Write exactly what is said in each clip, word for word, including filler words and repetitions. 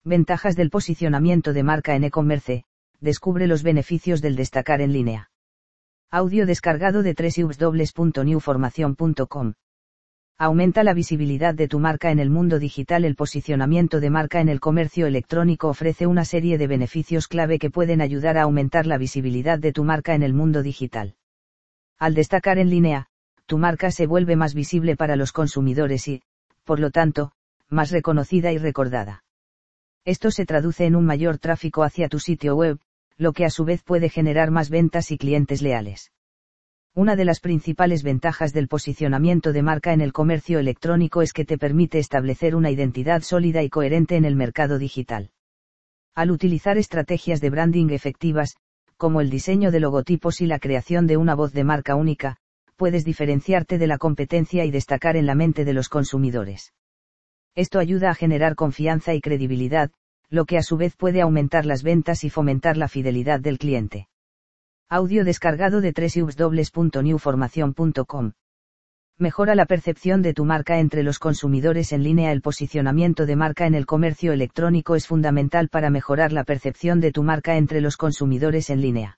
Ventajas del posicionamiento de marca en e-commerce. Descubre los beneficios del destacar en línea. Audio descargado de doble u doble u doble u punto new formación punto com. Aumenta la visibilidad de tu marca en el mundo digital. El posicionamiento de marca en el comercio electrónico ofrece una serie de beneficios clave que pueden ayudar a aumentar la visibilidad de tu marca en el mundo digital. Al destacar en línea, tu marca se vuelve más visible para los consumidores y, por lo tanto, más reconocida y recordada. Esto se traduce en un mayor tráfico hacia tu sitio web, lo que a su vez puede generar más ventas y clientes leales. Una de las principales ventajas del posicionamiento de marca en el comercio electrónico es que te permite establecer una identidad sólida y coherente en el mercado digital. Al utilizar estrategias de branding efectivas, como el diseño de logotipos y la creación de una voz de marca única, puedes diferenciarte de la competencia y destacar en la mente de los consumidores. Esto ayuda a generar confianza y credibilidad, lo que a su vez puede aumentar las ventas y fomentar la fidelidad del cliente. Audio descargado de doble u doble u doble u punto new formación punto com. Mejora la percepción de tu marca entre los consumidores en línea. El posicionamiento de marca en el comercio electrónico es fundamental para mejorar la percepción de tu marca entre los consumidores en línea.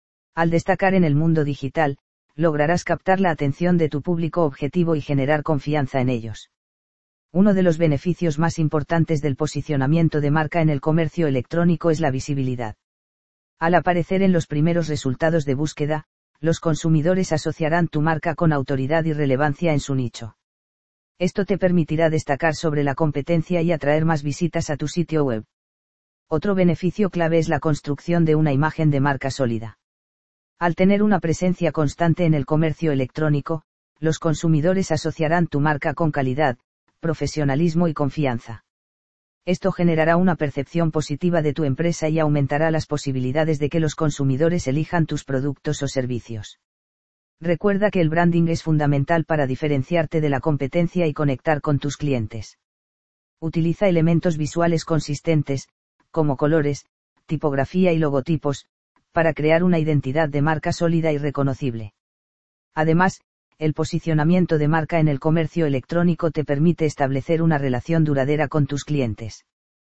Al destacar en el mundo digital, lograrás captar la atención de tu público objetivo y generar confianza en ellos. Uno de los beneficios más importantes del posicionamiento de marca en el comercio electrónico es la visibilidad. Al aparecer en los primeros resultados de búsqueda, los consumidores asociarán tu marca con autoridad y relevancia en su nicho. Esto te permitirá destacar sobre la competencia y atraer más visitas a tu sitio web. Otro beneficio clave es la construcción de una imagen de marca sólida. Al tener una presencia constante en el comercio electrónico, los consumidores asociarán tu marca con calidad, profesionalismo y confianza. Esto generará una percepción positiva de tu empresa y aumentará las posibilidades de que los consumidores elijan tus productos o servicios. Recuerda que el branding es fundamental para diferenciarte de la competencia y conectar con tus clientes. Utiliza elementos visuales consistentes, como colores, tipografía y logotipos, para crear una identidad de marca sólida y reconocible. Además, el posicionamiento de marca en el comercio electrónico te permite establecer una relación duradera con tus clientes.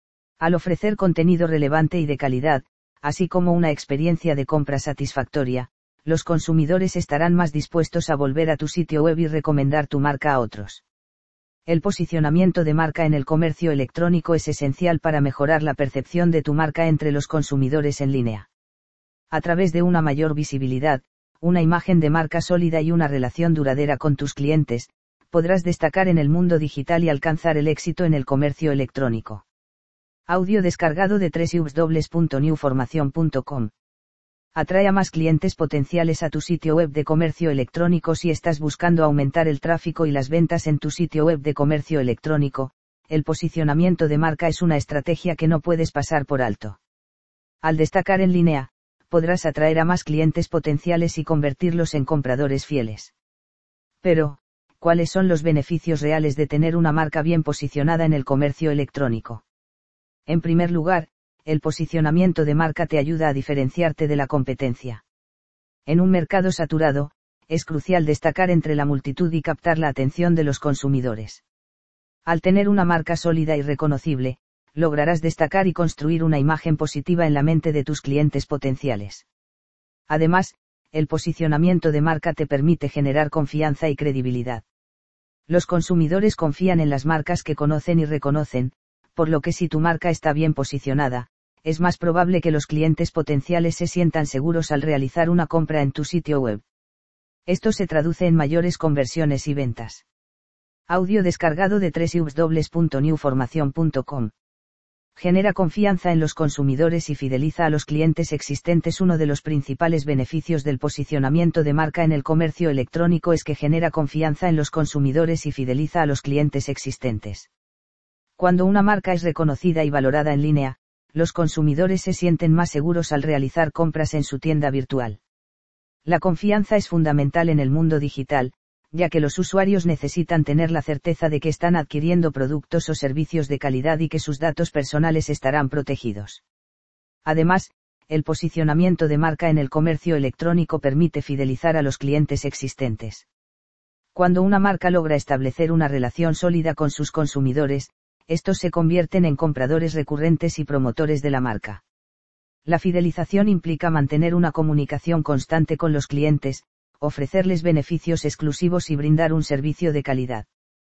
Al ofrecer contenido relevante y de calidad, así como una experiencia de compra satisfactoria, los consumidores estarán más dispuestos a volver a tu sitio web y recomendar tu marca a otros. El posicionamiento de marca en el comercio electrónico es esencial para mejorar la percepción de tu marca entre los consumidores en línea. A través de una mayor visibilidad, una imagen de marca sólida y una relación duradera con tus clientes, podrás destacar en el mundo digital y alcanzar el éxito en el comercio electrónico. Audio descargado de doble u doble u doble u punto new formación punto com. Atrae a más clientes potenciales a tu sitio web de comercio electrónico. Si estás buscando aumentar el tráfico y las ventas en tu sitio web de comercio electrónico, el posicionamiento de marca es una estrategia que no puedes pasar por alto. Al destacar en línea, podrás atraer a más clientes potenciales y convertirlos en compradores fieles. Pero, ¿cuáles son los beneficios reales de tener una marca bien posicionada en el comercio electrónico? En primer lugar, el posicionamiento de marca te ayuda a diferenciarte de la competencia. En un mercado saturado, es crucial destacar entre la multitud y captar la atención de los consumidores. Al tener una marca sólida y reconocible, lograrás destacar y construir una imagen positiva en la mente de tus clientes potenciales. Además, el posicionamiento de marca te permite generar confianza y credibilidad. Los consumidores confían en las marcas que conocen y reconocen, por lo que si tu marca está bien posicionada, es más probable que los clientes potenciales se sientan seguros al realizar una compra en tu sitio web. Esto se traduce en mayores conversiones y ventas. Audio descargado de doble u doble u doble u punto new formación punto com. Genera confianza en los consumidores y fideliza a los clientes existentes. Uno de los principales beneficios del posicionamiento de marca en el comercio electrónico es que genera confianza en los consumidores y fideliza a los clientes existentes. Cuando una marca es reconocida y valorada en línea, los consumidores se sienten más seguros al realizar compras en su tienda virtual. La confianza es fundamental en el mundo digital, ya que los usuarios necesitan tener la certeza de que están adquiriendo productos o servicios de calidad y que sus datos personales estarán protegidos. Además, el posicionamiento de marca en el comercio electrónico permite fidelizar a los clientes existentes. Cuando una marca logra establecer una relación sólida con sus consumidores, estos se convierten en compradores recurrentes y promotores de la marca. La fidelización implica mantener una comunicación constante con los clientes, ofrecerles beneficios exclusivos y brindar un servicio de calidad.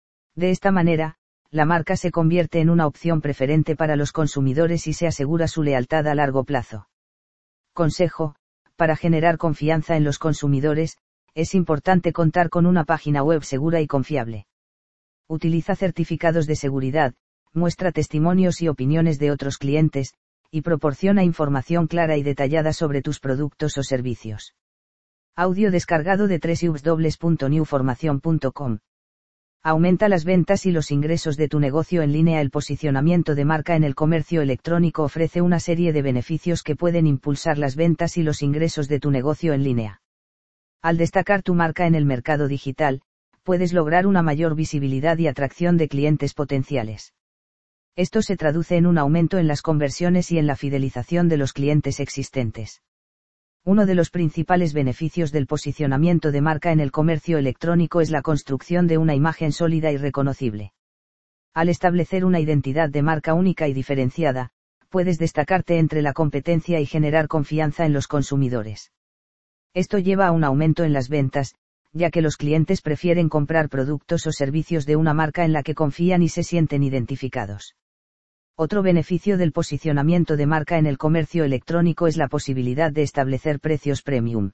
De esta manera, la marca se convierte en una opción preferente para los consumidores y se asegura su lealtad a largo plazo. Consejo: para generar confianza en los consumidores, es importante contar con una página web segura y confiable. Utiliza certificados de seguridad, muestra testimonios y opiniones de otros clientes, y proporciona información clara y detallada sobre tus productos o servicios. Audio descargado de doble u doble u doble u punto new formación punto com. Aumenta las ventas y los ingresos de tu negocio en línea. El posicionamiento de marca en el comercio electrónico ofrece una serie de beneficios que pueden impulsar las ventas y los ingresos de tu negocio en línea. Al destacar tu marca en el mercado digital, puedes lograr una mayor visibilidad y atracción de clientes potenciales. Esto se traduce en un aumento en las conversiones y en la fidelización de los clientes existentes. Uno de los principales beneficios del posicionamiento de marca en el comercio electrónico es la construcción de una imagen sólida y reconocible. Al establecer una identidad de marca única y diferenciada, puedes destacarte entre la competencia y generar confianza en los consumidores. Esto lleva a un aumento en las ventas, ya que los clientes prefieren comprar productos o servicios de una marca en la que confían y se sienten identificados. Otro beneficio del posicionamiento de marca en el comercio electrónico es la posibilidad de establecer precios premium.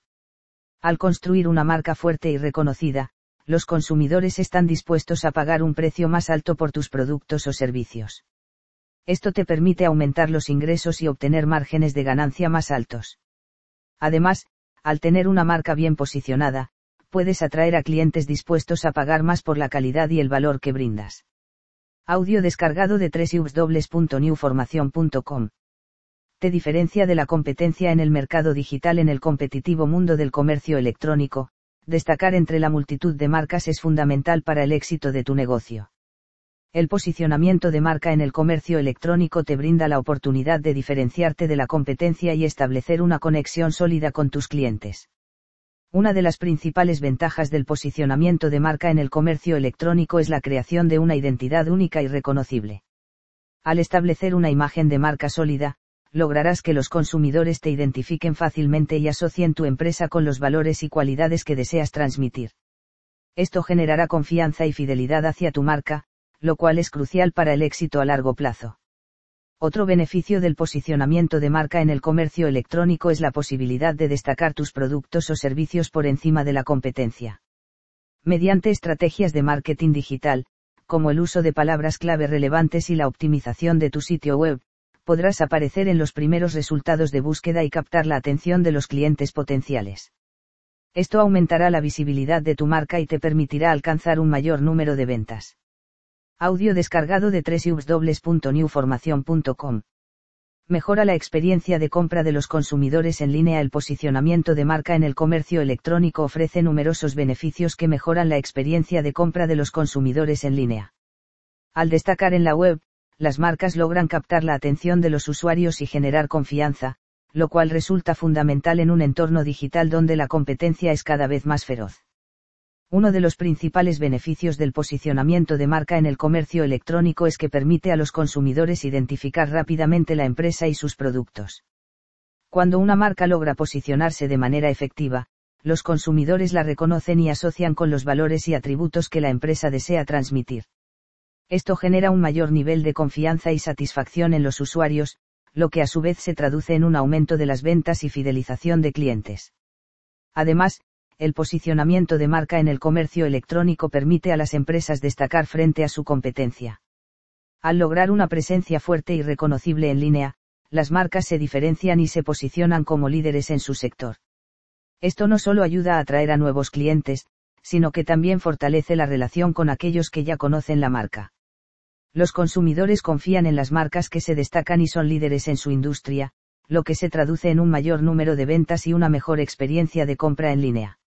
Al construir una marca fuerte y reconocida, los consumidores están dispuestos a pagar un precio más alto por tus productos o servicios. Esto te permite aumentar los ingresos y obtener márgenes de ganancia más altos. Además, al tener una marca bien posicionada, puedes atraer a clientes dispuestos a pagar más por la calidad y el valor que brindas. Audio descargado de doble u doble u doble u punto new formación punto com. Te diferencia de la competencia en el mercado digital. En el competitivo mundo del comercio electrónico, destacar entre la multitud de marcas es fundamental para el éxito de tu negocio. El posicionamiento de marca en el comercio electrónico te brinda la oportunidad de diferenciarte de la competencia y establecer una conexión sólida con tus clientes. Una de las principales ventajas del posicionamiento de marca en el comercio electrónico es la creación de una identidad única y reconocible. Al establecer una imagen de marca sólida, lograrás que los consumidores te identifiquen fácilmente y asocien tu empresa con los valores y cualidades que deseas transmitir. Esto generará confianza y fidelidad hacia tu marca, lo cual es crucial para el éxito a largo plazo. Otro beneficio del posicionamiento de marca en el comercio electrónico es la posibilidad de destacar tus productos o servicios por encima de la competencia. Mediante estrategias de marketing digital, como el uso de palabras clave relevantes y la optimización de tu sitio web, podrás aparecer en los primeros resultados de búsqueda y captar la atención de los clientes potenciales. Esto aumentará la visibilidad de tu marca y te permitirá alcanzar un mayor número de ventas. Audio descargado de doble u doble u doble u punto new formación punto com. Mejora la experiencia de compra de los consumidores en línea. El posicionamiento de marca en el comercio electrónico ofrece numerosos beneficios que mejoran la experiencia de compra de los consumidores en línea. Al destacar en la web, las marcas logran captar la atención de los usuarios y generar confianza, lo cual resulta fundamental en un entorno digital donde la competencia es cada vez más feroz. Uno de los principales beneficios del posicionamiento de marca en el comercio electrónico es que permite a los consumidores identificar rápidamente la empresa y sus productos. Cuando una marca logra posicionarse de manera efectiva, los consumidores la reconocen y asocian con los valores y atributos que la empresa desea transmitir. Esto genera un mayor nivel de confianza y satisfacción en los usuarios, lo que a su vez se traduce en un aumento de las ventas y fidelización de clientes. Además, el posicionamiento de marca en el comercio electrónico permite a las empresas destacar frente a su competencia. Al lograr una presencia fuerte y reconocible en línea, las marcas se diferencian y se posicionan como líderes en su sector. Esto no solo ayuda a atraer a nuevos clientes, sino que también fortalece la relación con aquellos que ya conocen la marca. Los consumidores confían en las marcas que se destacan y son líderes en su industria, lo que se traduce en un mayor número de ventas y una mejor experiencia de compra en línea.